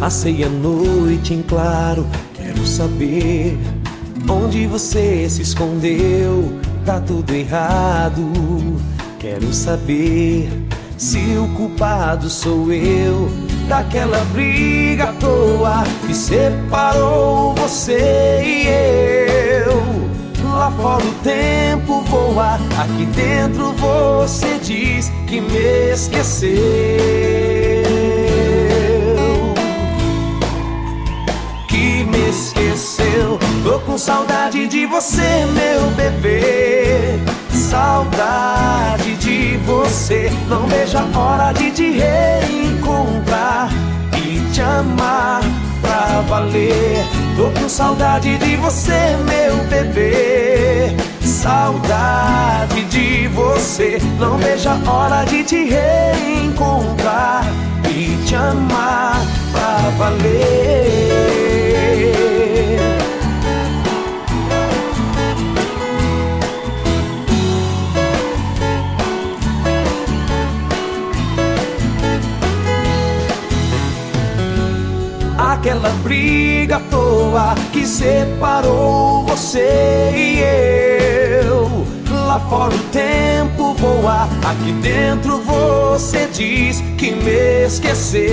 Passei a noite em claro, quero saber onde você se escondeu. Tá tudo errado, quero saber se o culpado sou eu daquela briga à toa que separou você e eu. Lá fora o tempo voa, aqui dentro você diz que me esqueceu. Que me esqueceu. Tô com saudade de você, meu bebê. Saudade de você. Não vejo a hora de te reencontrar e te amar pra valer. Tô com saudade de você, meu bebê. Saudade de você. Não vejo a hora de te reencontrar e te amar pra valer. Aquela briga à toa que separou você e eu. Lá fora o tempo voa, aqui dentro você diz que me esqueceu.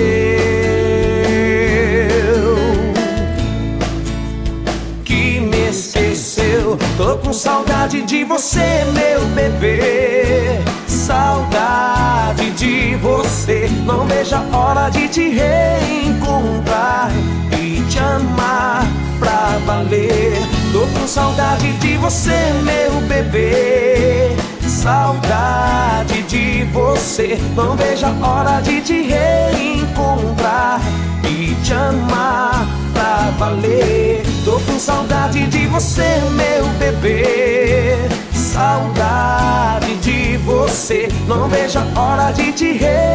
Que me esqueceu. Tô com saudade de você, meu bebê. Saudade de você. Não vejo a hora de te reencontrar e te amar pra valer. Tô com saudade de você, meu bebê. Saudade de você. Não vejo a hora de te reencontrar e te amar pra valer. Tô com saudade de você, meu bebê. Saudade de você. Não vejo a hora de te reencontrar